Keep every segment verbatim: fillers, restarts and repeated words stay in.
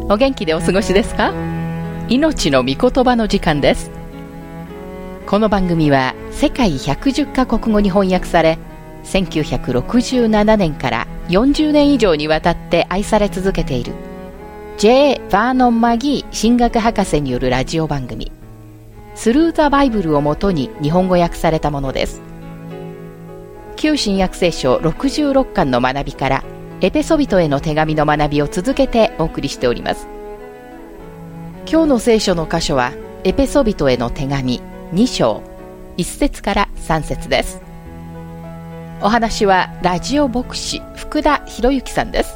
お元気でお過ごしですか？命の御言葉の時間です。この番組は世界ひゃくじゅっカ国語に翻訳され、せんきゅうひゃくろくじゅうななねんからよんじゅうねん以上にわたって愛され続けている J. バーノン・マギー神学博士によるラジオ番組、スルー・ザ・バイブルをもとに日本語訳されたものです。旧新約聖書ろくじゅうろっかんの学びからエペソビトへの手紙の学びを続けてお送りしております。今日の聖書の箇所はエペソビトへの手紙に章いっ節からさん節です。お話はラジオ牧師福田博之さんです。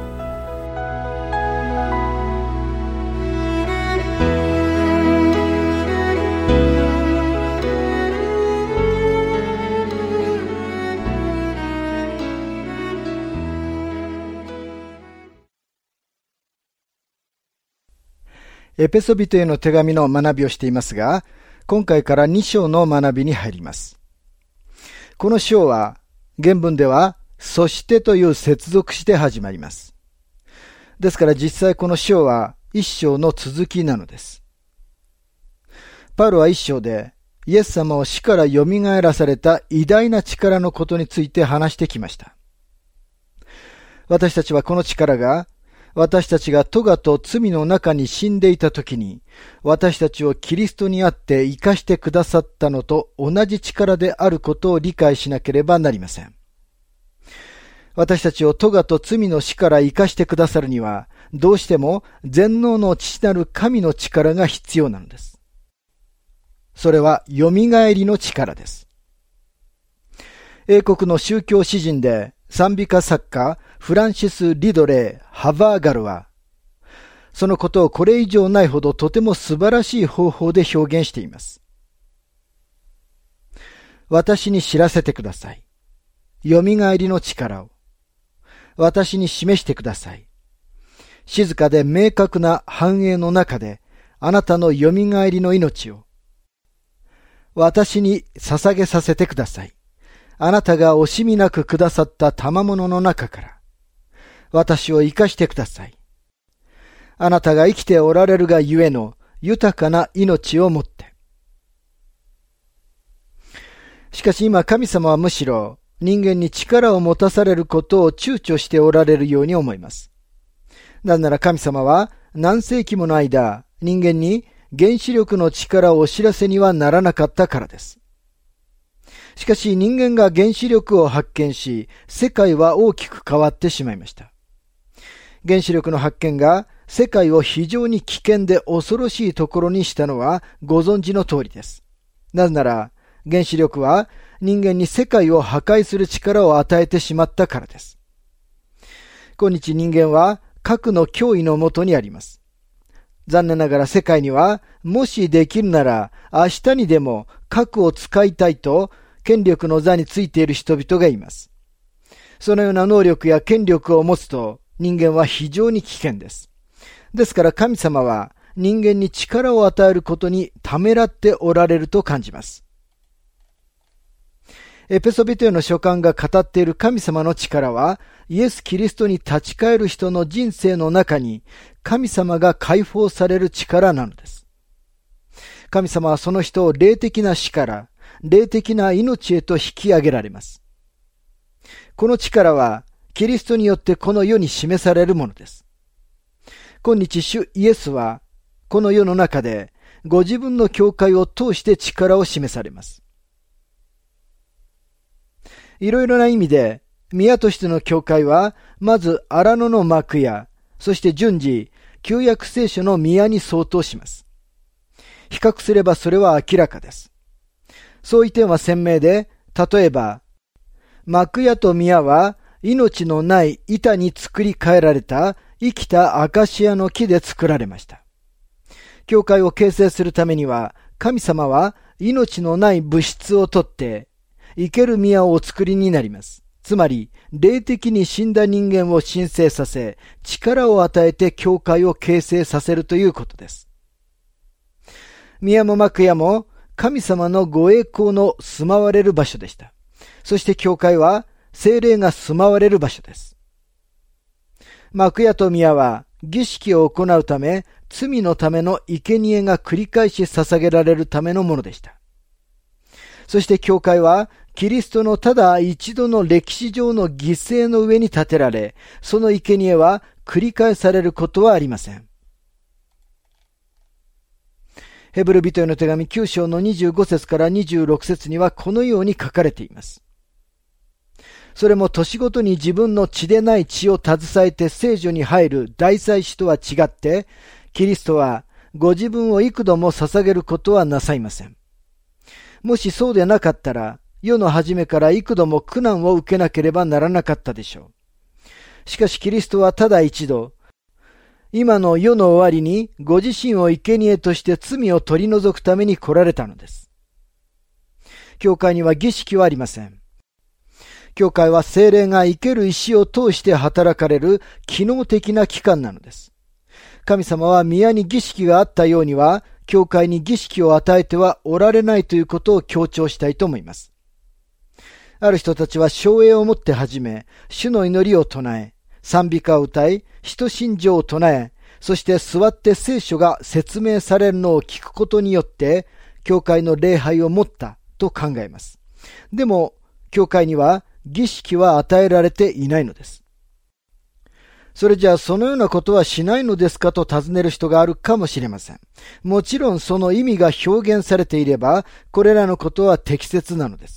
エペソビトへの手紙の学びをしていますが、今回からに章の学びに入ります。この章は原文ではそしてという接続して始まります。ですから実際この章はいっ章の続きなのです。パウロはいっ章でイエス様を死からよみがえらされた偉大な力のことについて話してきました。私たちはこの力が私たちが咎と罪の中に死んでいたときに、私たちをキリストにあって生かしてくださったのと同じ力であることを理解しなければなりません。私たちを咎と罪の死から生かしてくださるには、どうしても全能の父なる神の力が必要なのです。それはよみがえりの力です。英国の宗教詩人で賛美歌作家フランシス・リドレー・ハバーガルは、そのことをこれ以上ないほどとても素晴らしい方法で表現しています。私に知らせてください。よみがえりの力を。私に示してください。静かで明確な繁栄の中で、あなたのよみがえりの命を。私に捧げさせてください。あなたが惜しみなくくださった賜物の中から、私を生かしてください。あなたが生きておられるがゆえの豊かな命をもって。しかし今神様はむしろ人間に力を持たされることを躊躇しておられるように思います。なぜなら神様は何世紀もの間、人間に原子力の力をお知らせにはならなかったからです。しかし人間が原子力を発見し、世界は大きく変わってしまいました。原子力の発見が世界を非常に危険で恐ろしいところにしたのはご存知の通りです。なぜなら原子力は人間に世界を破壊する力を与えてしまったからです。今日人間は核の脅威のもとにあります。残念ながら世界にはもしできるなら明日にでも核を使いたいと権力の座についている人々がいます。そのような能力や権力を持つと人間は非常に危険です。ですから神様は人間に力を与えることにためらっておられると感じます。エペソビトへの書簡が語っている神様の力はイエス・キリストに立ち返る人の人生の中に神様が解放される力なのです。神様はその人を霊的な死から霊的な命へと引き上げられます。この力はキリストによってこの世に示されるものです。今日主イエスはこの世の中でご自分の教会を通して力を示されます。いろいろな意味で宮としての教会はまず荒野の幕屋、そして順次旧約聖書の宮に相当します。比較すればそれは明らかです。そういう点は鮮明で、例えば、幕屋と宮は命のない板に作り変えられた生きたアカシアの木で作られました。教会を形成するためには、神様は命のない物質をとって、生ける宮をお作りになります。つまり、霊的に死んだ人間を神聖させ、力を与えて教会を形成させるということです。宮も幕屋も、神様のご栄光の住まわれる場所でした。そして教会は聖霊が住まわれる場所です。 幕屋と宮は儀式を行うため、罪のための生贄が繰り返し捧げられるためのものでした。そして教会は、キリストのただ一度の歴史上の犠牲の上に建てられ、その生贄は繰り返されることはありません。ヘブル人への手紙きゅう章のにじゅうご節からにじゅうろく節にはこのように書かれています。それも年ごとに自分の血でない血を携えて聖所に入る大祭司とは違って、キリストはご自分を幾度も捧げることはなさいません。もしそうでなかったら、世の初めから幾度も苦難を受けなければならなかったでしょう。しかしキリストはただ一度、今の世の終わりにご自身を生贄として罪を取り除くために来られたのです。教会には儀式はありません。教会は聖霊が生ける石を通して働かれる機能的な機関なのです。神様は宮に儀式があったようには、教会に儀式を与えてはおられないということを強調したいと思います。ある人たちは唱詠をもって始め、主の祈りを唱え、賛美歌を歌い、使徒信条を唱え、そして座って聖書が説明されるのを聞くことによって、教会の礼拝を持ったと考えます。でも、教会には儀式は与えられていないのです。それじゃあそのようなことはしないのですかと尋ねる人があるかもしれません。もちろんその意味が表現されていれば、これらのことは適切なのです。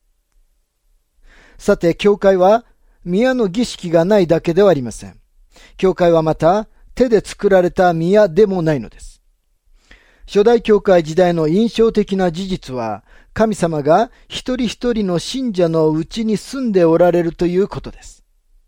さて、教会は宮の儀式がないだけではありません。教会はまた手で作られた宮でもないのです。初代教会時代の印象的な事実は、神様が一人一人の信者のうちに住んでおられるということです。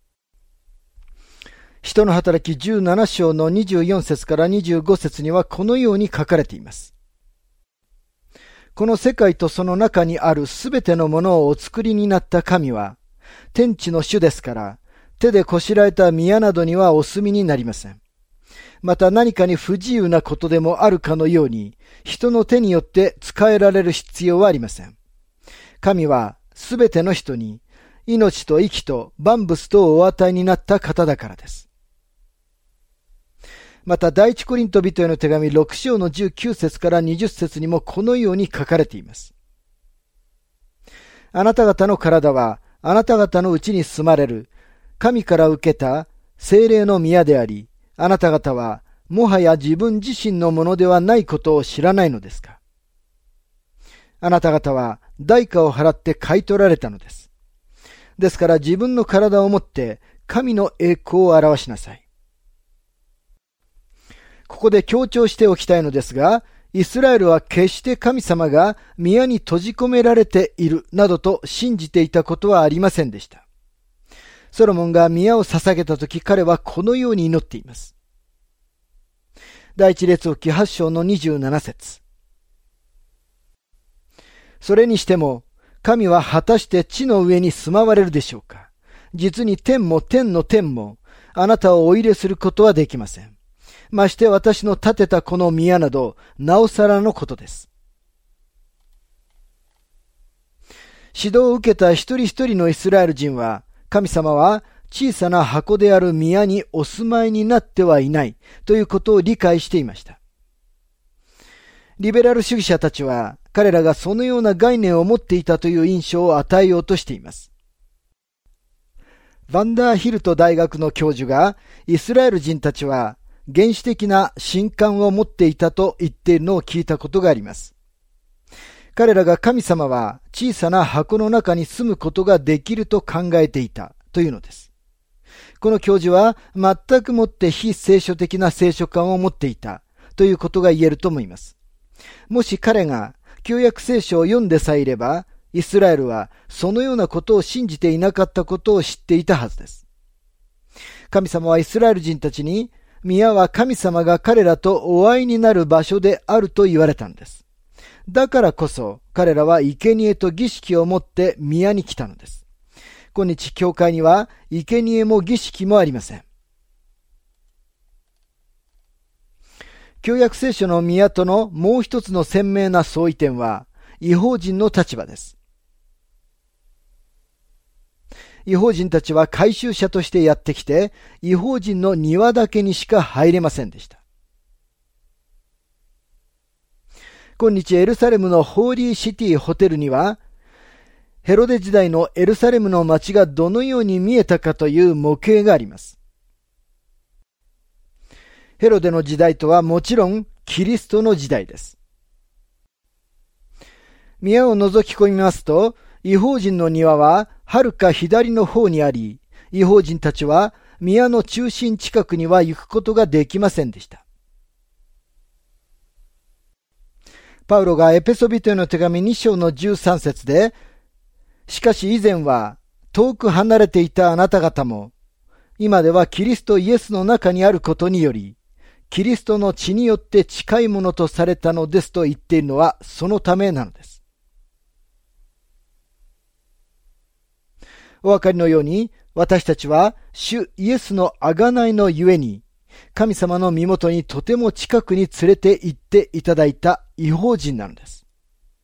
使徒の働きじゅうなな章のにじゅうよん節からにじゅうご節にはこのように書かれています。この世界とその中にあるすべてのものをお作りになった神は、天地の主ですから、手でこしらえた宮などにはお住みになりません。また何かに不自由なことでもあるかのように、人の手によって使えられる必要はありません。神はすべての人に、命と息と万物とをお与えになった方だからです。また第一コリント人への手紙ろく章のじゅうきゅう節からにじゅう節にもこのように書かれています。あなた方の体はあなた方のうちに住まれる神から受けた聖霊の宮であり、あなた方はもはや自分自身のものではないことを知らないのですか。あなた方は代価を払って買い取られたのです。ですから自分の体をもって神の栄光を表しなさい。ここで強調しておきたいのですが、イスラエルは決して神様が宮に閉じ込められているなどと信じていたことはありませんでした。ソロモンが宮を捧げたとき、彼はこのように祈っています。第一列王記はち章のにじゅうなな節。それにしても、神は果たして地の上に住まわれるでしょうか。実に天も天の天も、あなたをお入れすることはできません。まして私の建てたこの宮など、なおさらのことです。指導を受けた一人一人のイスラエル人は、神様は小さな箱である宮にお住まいになってはいないということを理解していました。リベラル主義者たちは、彼らがそのような概念を持っていたという印象を与えようとしています。ヴァンダーヒルト大学の教授が、イスラエル人たちは、原始的な神感を持っていたと言っているのを聞いたことがあります。彼らが神様は小さな箱の中に住むことができると考えていたというのです。この教授は全くもって非聖書的な聖書観を持っていたということが言えると思います。もし彼が旧約聖書を読んでさえいれば、イスラエルはそのようなことを信じていなかったことを知っていたはずです。神様はイスラエル人たちに、宮は神様が彼らとお会いになる場所であると言われたんです。だからこそ彼らは生贄と儀式を持って宮に来たのです。今日教会には生贄も儀式もありません。旧約聖書の宮とのもう一つの鮮明な相違点は、異邦人の立場です。 異邦人たちは回収者としてやってきて、異邦人の庭だけにしか入れませんでした。今日エルサレムのホーリーシティホテルには、ヘロデ時代のエルサレムの街がどのように見えたかという模型があります。ヘロデの時代とはもちろんキリストの時代です。宮を覗き込みますと、異邦人の庭ははるか左の方にあり、異邦人たちは宮の中心近くには行くことができませんでした。パウロがエペソビトへの手紙に章のじゅうさん節で、しかし以前は遠く離れていたあなた方も、今ではキリストイエスの中にあることにより、キリストの血によって近いものとされたのですと言っているのはそのためなのです。お分かりのように、私たちは主イエスの贖いのゆえに、神様の身元にとても近くに連れて行っていただいた異邦人なのです。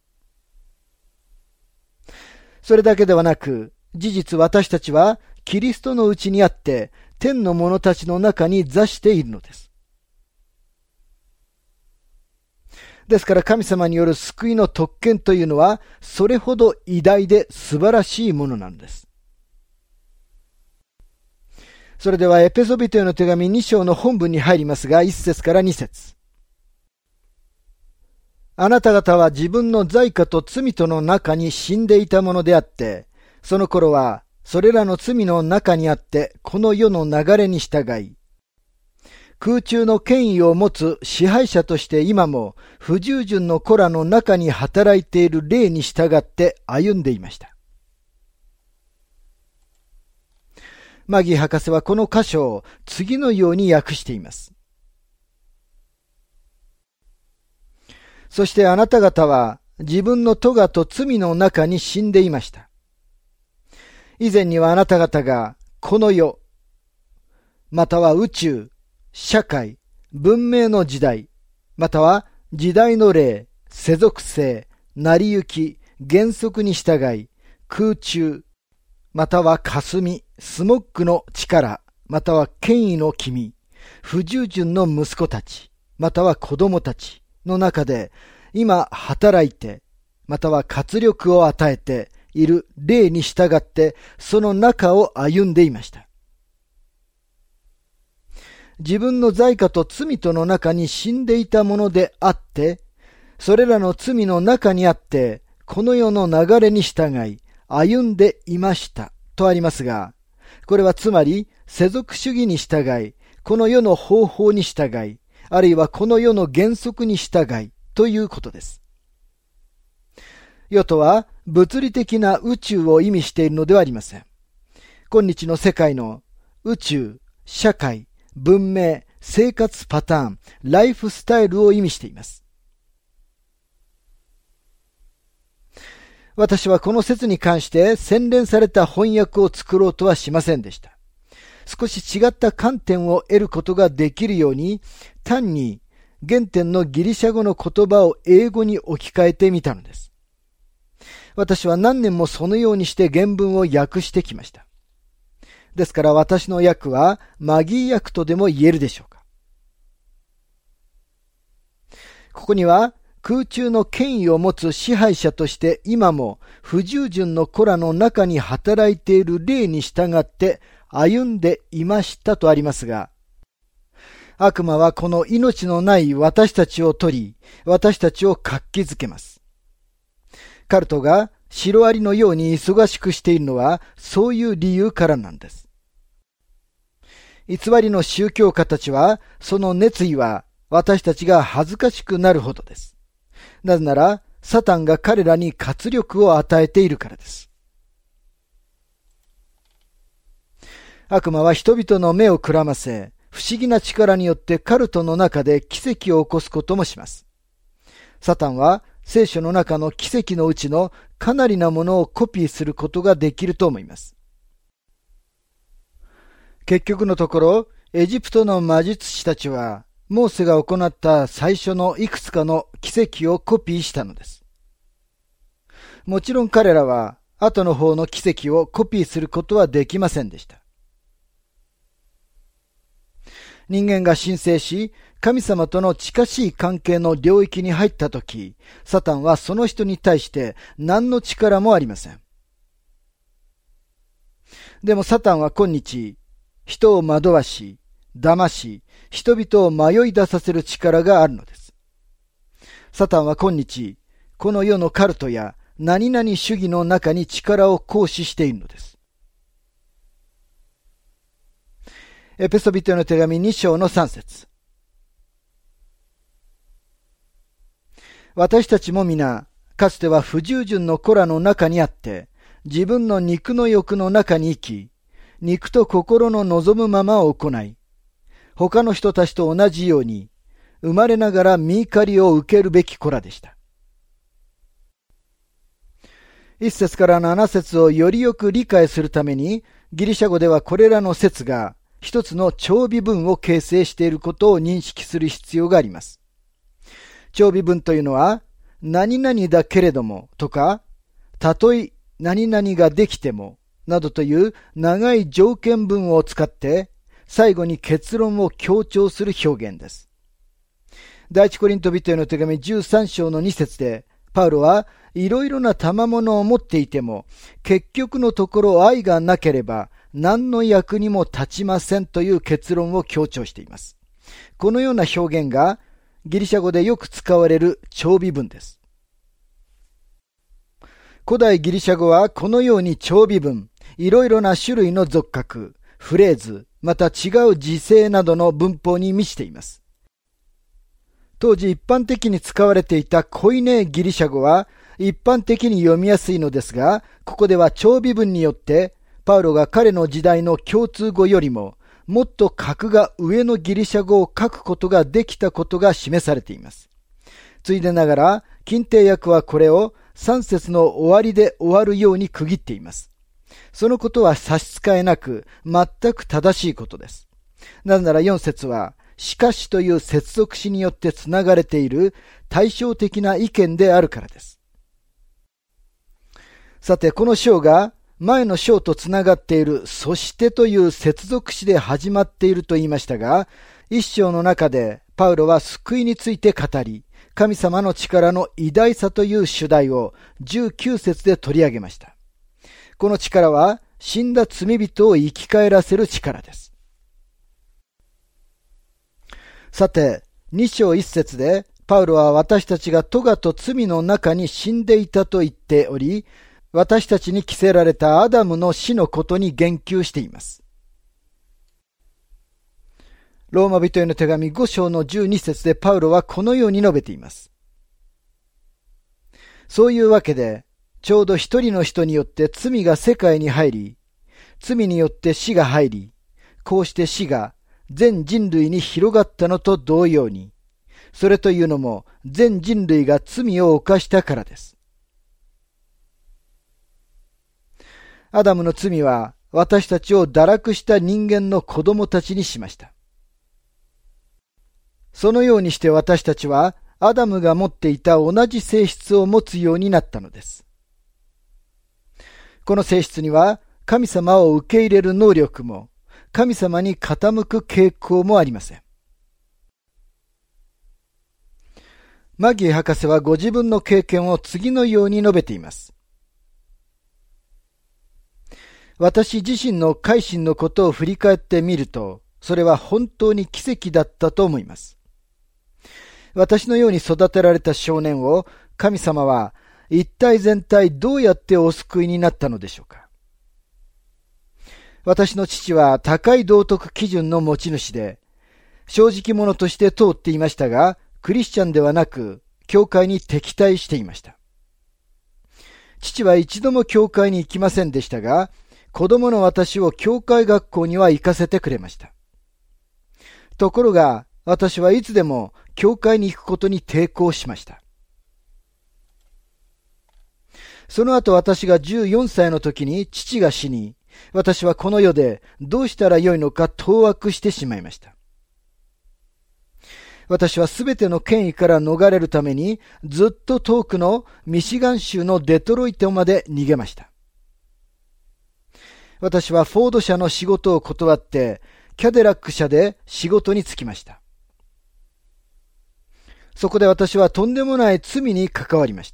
それだけではなく、事実私たちはキリストのうちにあって、天の者たちの中に座しているのです。ですから神様による救いの特権というのは、それほど偉大で素晴らしいものなのです。それではエペソビトへの手紙に章の本文に入りますが、いっ節からに節。あなた方は自分の罪過と罪との中に死んでいたものであって、その頃はそれらの罪の中にあってこの世の流れに従い、空中の権威を持つ支配者として今も不従順の子らの中に働いている霊に従って歩んでいました。マギー博士はこの箇所を次のように訳しています。そしてあなた方は自分の咎と罪の中に死んでいました。以前にはあなた方がこの世、または宇宙、社会、文明の時代、または時代の霊、世俗性、成り行き、原則に従い、空中、または霞、スモッグの力、または権威の君、不従順の息子たち、または子供たちの中で、今働いて、または活力を与えている霊に従って、その中を歩んでいました。自分の罪過と罪との中に死んでいたものであって、それらの罪の中にあって、この世の流れに従い、歩んでいましたとありますが、これはつまり世俗主義に従い、この世の方法に従い、あるいはこの世の原則に従いということです。世とは物理的な宇宙を意味しているのではありません。今日の世界の宇宙、社会、文明、生活パターン、ライフスタイルを意味しています。私はこの説に関して洗練された翻訳を作ろうとはしませんでした。少し違った観点を得ることができるように、単に原点のギリシャ語の言葉を英語に置き換えてみたのです。私は何年もそのようにして原文を訳してきました。ですから私の訳はマギー訳とでも言えるでしょうか。ここには空中の権威を持つ支配者として今も不従順の子らの中に働いている霊に従って歩んでいましたとありますが、悪魔はこの命のない私たちを取り、私たちを活気づけます。カルトがシロアリのように忙しくしているのはそういう理由からなんです。偽りの宗教家たちはその熱意は私たちが恥ずかしくなるほどです。なぜならサタンが彼らに活力を与えているからです。悪魔は人々の目をくらませ、不思議な力によってカルトの中で奇跡を起こすこともします。サタンは聖書の中の奇跡のうちのかなりなものをコピーすることができると思います。結局のところ、エジプトの魔術師たちは、モーセが行った最初のいくつかの奇跡をコピーしたのです。もちろん彼らは後の方の奇跡をコピーすることはできませんでした。人間が申請し、神様との近しい関係の領域に入ったとき、サタンはその人に対して何の力もありません。でもサタンは今日、人を惑わし、騙し、人々を迷い出させる力があるのです。サタンは今日、この世のカルトや何々主義の中に力を行使しているのです。エペソビトへの手紙に章のさん節。私たちも皆、かつては不従順の子らの中にあって、自分の肉の欲の中に生き、肉と心の望むままを行い、他の人たちと同じように、生まれながら身怒りを受けるべき子らでした。一節から七節をよりよく理解するために、ギリシャ語ではこれらの節が一つの長尾文を形成していることを認識する必要があります。長尾文というのは、何々だけれどもとか、たとえ何々ができてもなどという長い条件文を使って最後に結論を強調する表現です。第一コリント人への手紙じゅうさん章のに節で、パウロはいろいろな賜物を持っていても結局のところ愛がなければ何の役にも立ちませんという結論を強調しています。このような表現がギリシャ語でよく使われる長尾文です。古代ギリシャ語はこのように長尾文、いろいろな種類の俗格、フレーズ、また違う時制などの文法に満ちています。当時一般的に使われていたコイネギリシャ語は一般的に読みやすいのですが、ここでは長尾文によってパウロが彼の時代の共通語よりももっと格が上のギリシャ語を書くことができたことが示されています。ついでながら、近帝訳はこれをさん節の終わりで終わるように区切っています。そのことは差し支えなく、全く正しいことです。なぜならよん節は、しかしという接続詞によってつながれている対照的な意見であるからです。さて、この章が、前の章とつながっているそしてという接続詞で始まっていると言いましたが、一章の中でパウロは救いについて語り、神様の力の偉大さという主題をじゅうきゅう節で取り上げました。この力は死んだ罪人を生き返らせる力です。さて、に章いち節でパウロは私たちが咎と罪の中に死んでいたと言っており、私たちに着せられたアダムの死のことに言及しています。ローマ人への手紙ご章のじゅうに節でパウロはこのように述べています。そういうわけで、ちょうど一人の人によって罪が世界に入り、罪によって死が入り、こうして死が全人類に広がったのと同様に、それというのも全人類が罪を犯したからです。アダムの罪は私たちを堕落した人間の子供たちにしました。そのようにして私たちはアダムが持っていた同じ性質を持つようになったのです。この性質には神様を受け入れる能力も神様に傾く傾向もありません。マギー博士はご自分の経験を次のように述べています。私自身の改心のことを振り返ってみると、それは本当に奇跡だったと思います。私のように育てられた少年を神様は一体全体どうやってお救いになったのでしょうか。私の父は高い道徳基準の持ち主で、正直者として通っていましたが、クリスチャンではなく、教会に敵対していました。父は一度も教会に行きませんでしたが、子供の私を教会学校には行かせてくれました。ところが、私はいつでも教会に行くことに抵抗しました。その後私がじゅうよんさいの時に父が死に、私はこの世でどうしたらよいのか当惑してしまいました。私はすべての権威から逃れるためにずっと遠くのミシガン州のデトロイトまで逃げました。 私はフォード社の仕事を断って、キャデラック社で仕事に就きました。そこで私はとんでもない罪に関わりました。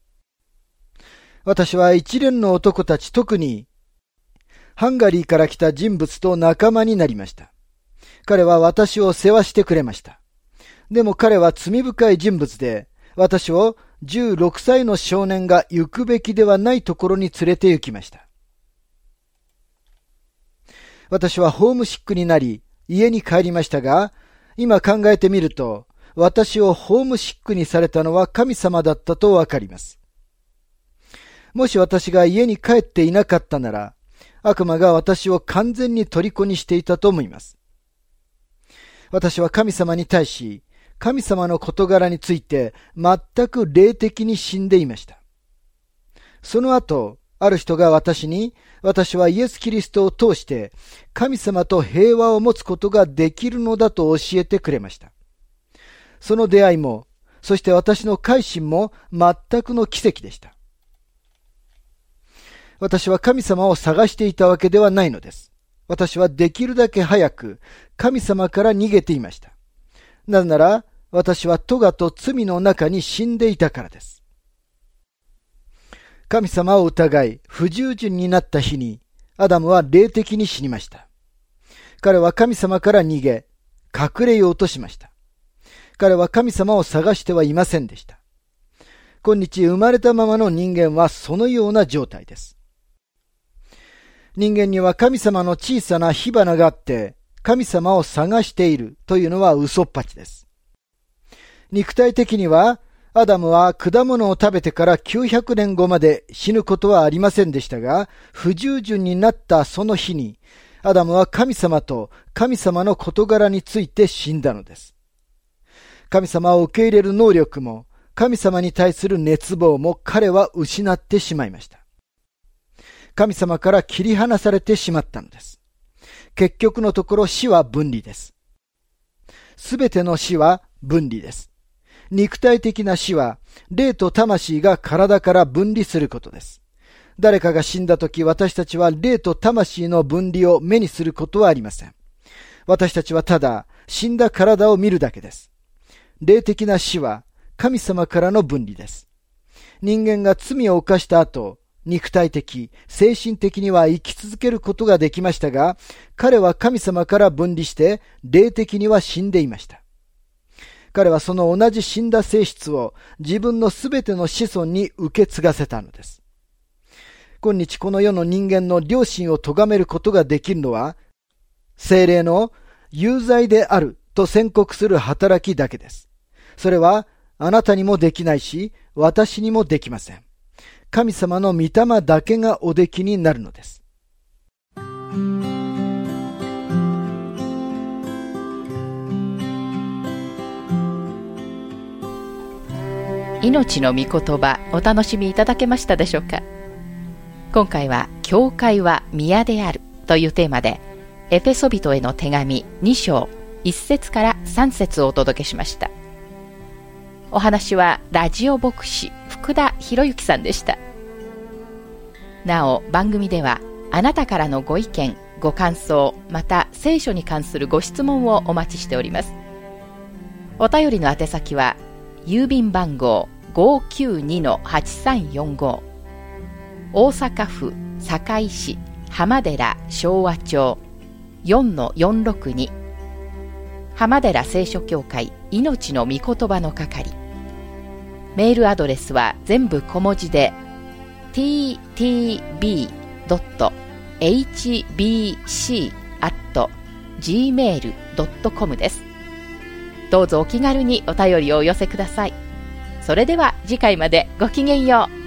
私は一連の男たち、特にハンガリーから来た人物と仲間になりました。彼は私を世話してくれました。でも彼は罪深い人物で、私をじゅうろくさいの少年が行くべきではないところに連れて行きました。私はホームシックになり、家に帰りましたが、今考えてみると、私をホームシックにされたのは神様だったとわかります。もし私が家に帰っていなかったなら、悪魔が私を完全に虜にしていたと思います。私は神様に対し、神様の事柄について全く霊的に死んでいました。その後、ある人が私に、私はイエス・キリストを通して神様と平和を持つことができるのだと教えてくれました。その出会いも、そして私の改心も全くの奇跡でした。私は神様を探していたわけではないのです。私はできるだけ早く神様から逃げていました。なぜなら、私は咎と罪の中に死んでいたからです。神様を疑い、不従順になった日に、アダムは霊的に死にました。彼は神様から逃げ、隠れようとしました。彼は神様を探してはいませんでした。今日生まれたままの人間はそのような状態です。人間には神様の小さな火花があって、神様を探しているというのは嘘っぱちです。肉体的には、アダムは果物を食べてからきゅうひゃくねんごまで死ぬことはありませんでしたが、不従順になったその日に、アダムは神様と神様の事柄について死んだのです。神様を受け入れる能力も、神様に対する熱望も彼は失ってしまいました。神様から切り離されてしまったのです。結局のところ死は分離です。すべての死は分離です。肉体的な死は、霊と魂が体から分離することです。誰かが死んだとき、私たちは霊と魂の分離を目にすることはありません。私たちはただ、死んだ体を見るだけです。霊的な死は、神様からの分離です。人間が罪を犯した後、肉体的、精神的には生き続けることができましたが、彼は神様から分離して、霊的には死んでいました。彼はその同じ死んだ性質を自分のすべての子孫に受け継がせたのです。今日この世の人間の良心を咎めることができるのは、聖霊の有罪であると宣告する働きだけです。それはあなたにもできないし、私にもできません。神様の御霊だけがおできになるのです。 命の御言葉、お楽しみいただけましたでしょうか。今回は教会は宮であるというテーマで、エペソビトへの手紙に章いっ節からさん節をお届けしました。お話はラジオ牧師福田博之さんでした。なお番組ではあなたからのご意見ご感想、また聖書に関するご質問をお待ちしております。お便りの宛先は郵便番号 ごーきゅうにのはちさんよんご、 大阪府堺市浜寺昭和町 よんのよんろくに、 浜寺聖書協会命の御言葉の係。メールアドレスは全部小文字で ティーティービードットエイチビーシーアットジーメールドットコム です。どうぞお気軽にお便りをお寄せください。それでは次回までごきげんよう。